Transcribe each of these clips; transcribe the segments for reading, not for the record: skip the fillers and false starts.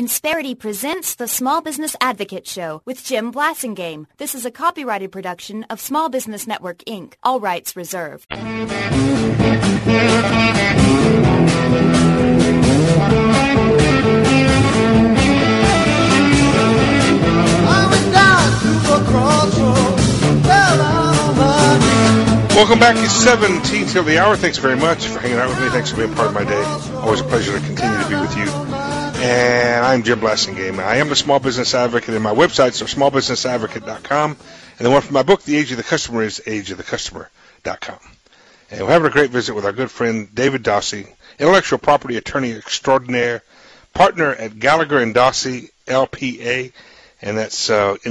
Insperity presents the Small Business Advocate Show with Jim Blasingame. This is a copyrighted production of Small Business Network, Inc. All rights reserved. Welcome back. It's 17 till the hour. Thanks very much for hanging out with me. Thanks for being part of my day. Always a pleasure to continue to be with you. And I'm Jim Blasingame. I am a small business advocate, and my websites are smallbusinessadvocate.com. And the one for my book, The Age of the Customer, is ageofthecustomer.com. And we're having a great visit with our good friend David Dossie, intellectual property attorney extraordinaire, partner at Gallagher & Dossie, LPA, and that's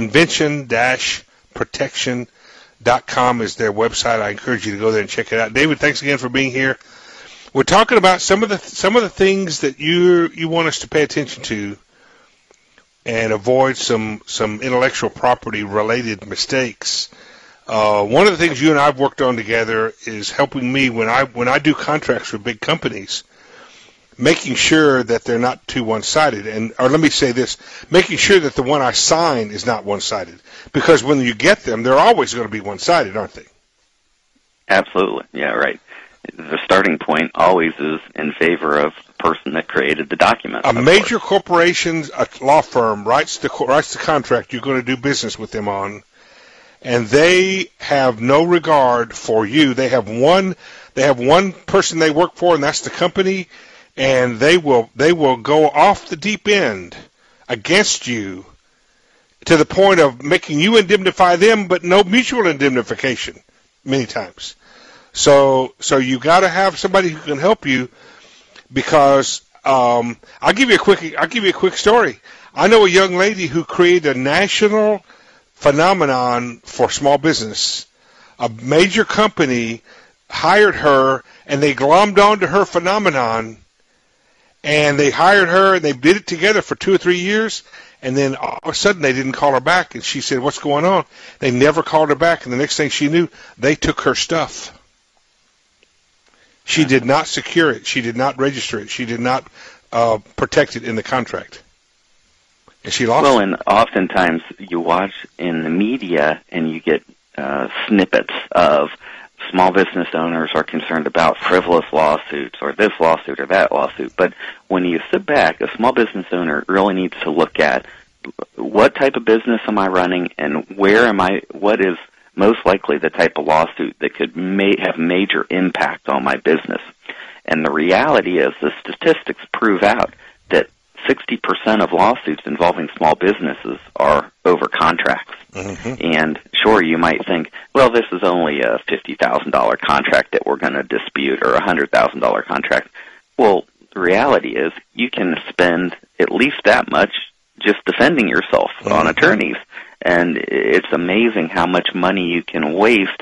invention-protection.com is their website. I encourage you to go there and check it out. David, thanks again for being here. We're talking about some of the things that you want us to pay attention to and avoid some intellectual property related mistakes. One of the things you and I have worked on together is helping me when I do contracts with big companies, making sure that they're not too one-sided, or let me say this, making sure that the one I sign is not one-sided, because when you get them, they're always going to be one-sided, aren't they? Absolutely. Yeah, right. The starting point always is in favor of the person that created the document. A major corporation, a law firm, writes the contract you're going to do business with them on, and they have no regard for you. They have one person they work for, and that's the company, and they will go off the deep end against you to the point of making you indemnify them, but no mutual indemnification many times. So you got to have somebody who can help you, because I'll give you a quick story. I know a young lady who created a national phenomenon for small business. A major company hired her, and they glommed onto her phenomenon, and they hired her, and they did it together for 2 or 3 years, and then all of a sudden they didn't call her back, and she said, "What's going on?" They never called her back, and the next thing she knew, they took her stuff. She did not secure it. She did not register it. She did not protect it in the contract. And she lost it. Well, and oftentimes you watch in the media and you get snippets of small business owners are concerned about frivolous lawsuits or this lawsuit or that lawsuit. But when you sit back, a small business owner really needs to look at what type of business am I running and what is most likely the type of lawsuit that could have major impact on my business. And the reality is the statistics prove out that 60% of lawsuits involving small businesses are over contracts. Mm-hmm. And sure, you might think, well, this is only a $50,000 contract that we're going to dispute, or a $100,000 contract. Well, the reality is you can spend at least that much just defending yourself on attorneys. And it's amazing how much money you can waste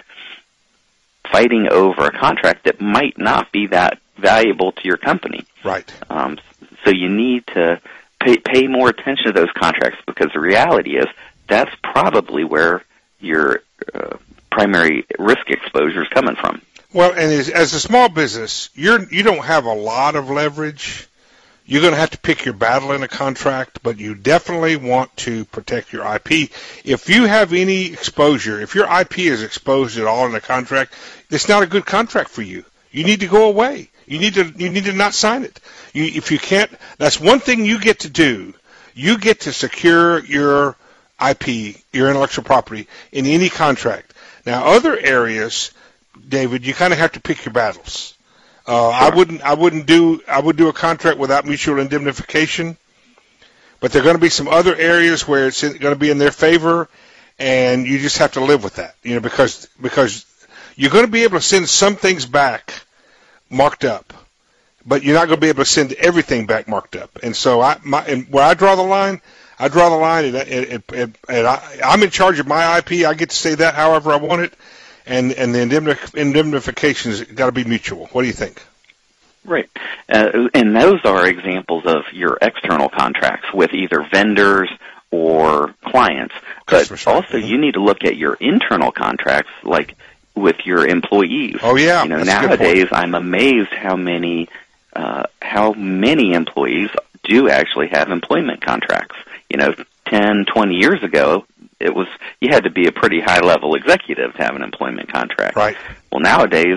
fighting over a contract that might not be that valuable to your company. Right. So you need to pay more attention to those contracts, because the reality is that's probably where your primary risk exposure is coming from. Well, and as a small business, you don't have a lot of leverage. You're going to have to pick your battle in a contract, but you definitely want to protect your IP. If you have any exposure, if your IP is exposed at all in a contract, it's not a good contract for you. You need to go away. You need to not sign it. If you can't, that's one thing you get to do. You get to secure your IP, your intellectual property, in any contract. Now, other areas, David, you kind of have to pick your battles. Sure. I would do a contract without mutual indemnification, but there are going to be some other areas where it's going to be in their favor, and you just have to live with that, because you're going to be able to send some things back marked up, but you're not going to be able to send everything back marked up. And so where I draw the line, and I'm in charge of my IP. I get to say that however I want it. And the indemnification has got to be mutual. What do you think? Right. And those are examples of your external contracts with either vendors or clients. But also you need to look at your internal contracts, like with your employees. Oh, yeah. Nowadays I'm amazed how many employees do actually have employment contracts. 10, 20 years ago, you had to be a pretty high-level executive to have an employment contract. Right. Well, nowadays,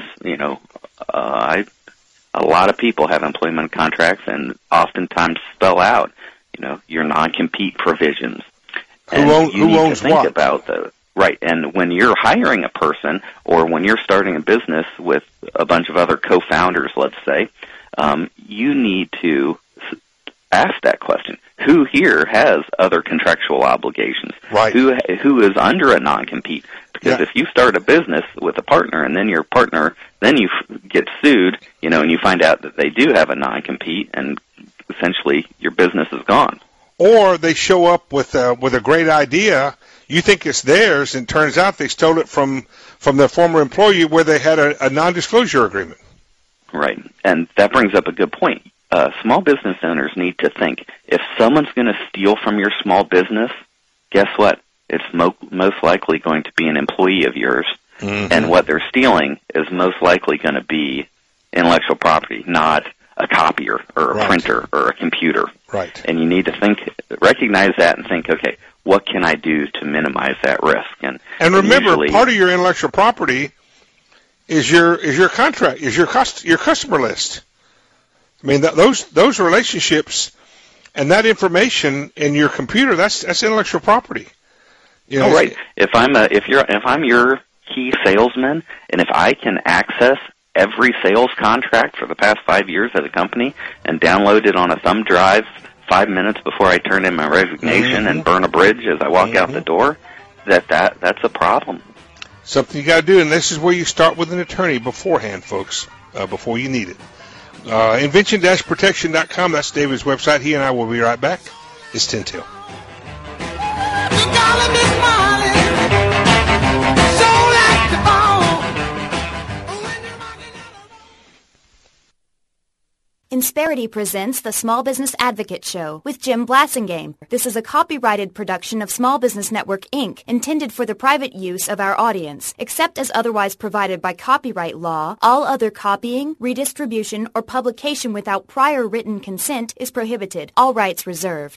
a lot of people have employment contracts and oftentimes spell out, your non-compete provisions. Who owns what? Right, and when you're hiring a person or when you're starting a business with a bunch of other co-founders, let's say, you need to ask that question. Who here has other contractual obligations? Right. Who is under a non-compete? Because if you start a business with a partner and then your partner, then you get sued, and you find out that they do have a non-compete, and essentially your business is gone. Or they show up with a great idea. You think it's theirs, and it turns out they stole it from their former employee where they had a non-disclosure agreement. Right, and that brings up a good point. Small business owners need to think, if someone's going to steal from your small business, guess what? It's most likely going to be an employee of yours, and what they're stealing is most likely going to be intellectual property, not a copier or a printer or a computer. Right. And you need to recognize that and think, okay, what can I do to minimize that risk? And remember, part of your intellectual property is your contract, is your customer list. I mean, those relationships and that information in your computer, that's intellectual property. Oh, right. If I'm your key salesman, and if I can access every sales contract for the past 5 years at a company and download it on a thumb drive 5 minutes before I turn in my resignation and burn a bridge as I walk out the door, that's a problem. Something you got to do, and this is where you start with an attorney beforehand, folks, before you need it. Invention-protection.com, that's David's website. He and I will be right back. It's 10 till. Insperity presents the Small Business Advocate Show with Jim Blasingame. This is a copyrighted production of Small Business Network, Inc., intended for the private use of our audience. Except as otherwise provided by copyright law, all other copying, redistribution, or publication without prior written consent is prohibited. All rights reserved.